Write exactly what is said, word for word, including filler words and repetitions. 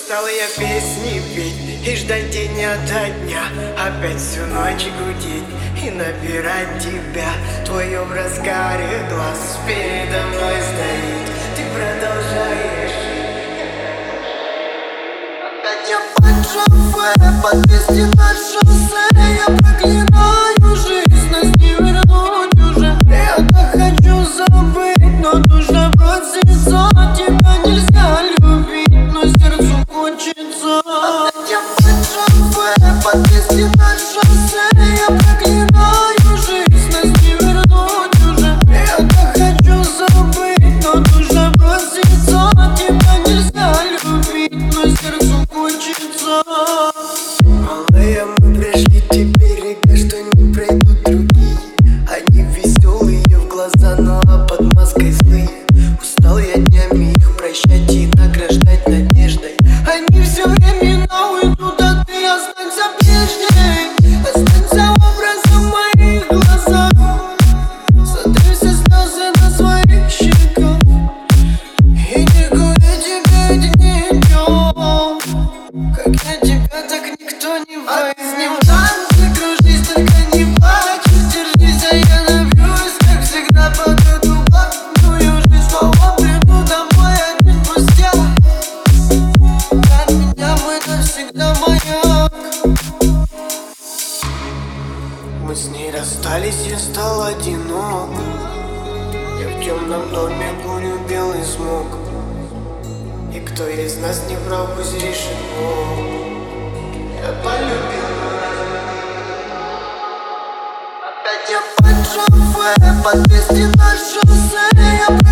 Устал я песни петь и ждать день ото дня, опять всю ночь гудеть и набирать тебя. Твой образ карих глаз передо мной стоит, ты продолжаешь. Опять я под шофе, под двести на шоссе. Я проклинаю жизнь, нас не вернуть уже. Я так хочу забыть, но нужно процессор. Тебя нельзя любить, но сердцу хочется. Опять я под шофе, под двести на шоссе. Я проклинаю жизнь, нас не вернуть уже. Я так хочу забыть, но нужно процессор. Тебя нельзя любить, но сердцу хочется. Малая, мы пришли теперь, река, что не пройдут другие. Они веселые в глаза, но а под маской злые. Устал я днями их прощать и награждать надеждой. Они все времена уйдут, а ты останься прежней. Останься образом в моих глазах. Сотри все слезы на своих щеках и не гуляй тебе днем. Как я тебя, так никто не возьмет. Танцы, кружись, только не плачь. Держись, а я набьюсь, как всегда, под эту блатную жизнь. Снова приду домой один спустя. От меня мой навсегда маяк. Мы с ней расстались, я стал одинок. Я в темном доме курю белый смог. И кто из нас не прав, пусть решит Бог. Я полюбил. Опять я под шофе, под двести на шоссе. Я